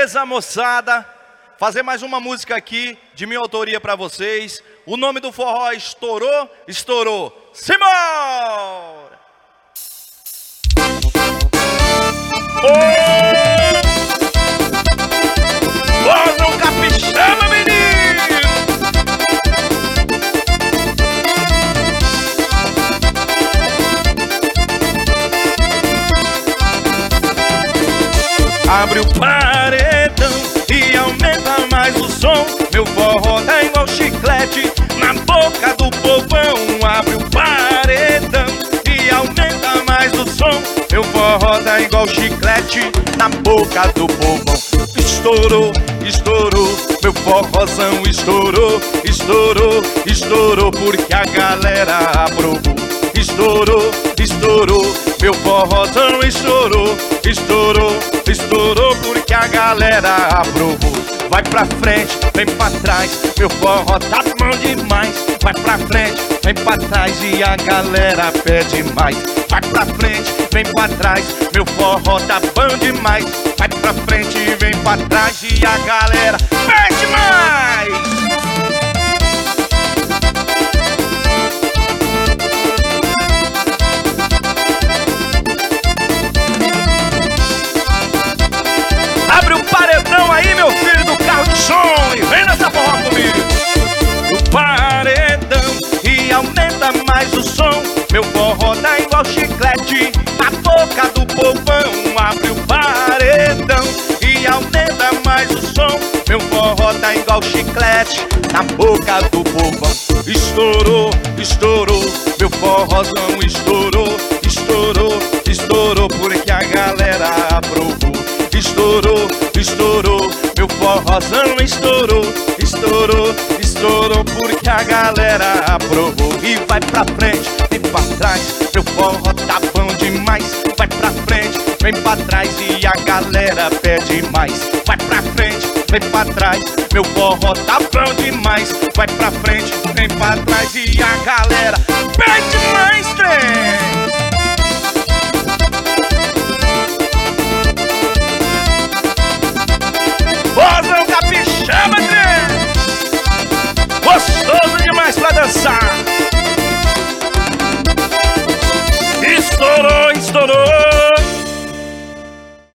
Beleza, moçada? Fazer mais uma música aqui de minha autoria pra vocês. O nome do forró é Estourou, Estourou. Simbora! Bora no capixaba, menino! Abre o paredão e aumenta mais o som. Meu forró tá igual chiclete na boca do povão. Abre o paredão e aumenta mais o som. Meu forró tá igual chiclete na boca do povão. Estourou, estourou, meu forrozão estourou. Estourou, estourou, porque a galera aprovou. Estourou, estourou, meu forrozão estourou. Estourou, estourou, porque a galera aprovou. Vai pra frente, vem pra trás, meu forró tá bom demais. Vai pra frente, vem pra trás e a galera pede mais. Vai pra frente, vem pra trás, meu forró tá bom demais. Vai pra frente, vem pra trás e a galera pede mais. Abre o paredão aí, meu filho, do carro de som, e vem nessa forró comigo. O paredão e aumenta mais o som. Meu forró tá igual chiclete na boca do povão. Abre o paredão e aumenta mais o som. Meu forró tá igual chiclete na boca do povão. Estourou, estourou, meu forrozão estourou. Estourou, estourou, porque a galera aprovou. Estourou, estourou, meu forrozão estourou. Estourou, estourou, porque a galera aprovou. E vai pra frente, vem pra trás, meu forró tá bom demais. Vai pra frente, vem pra trás e a galera pede mais. Vai pra frente, vem pra trás, meu forró tá bom demais. Vai pra frente, vem pra trás e a galera pede mais, trem.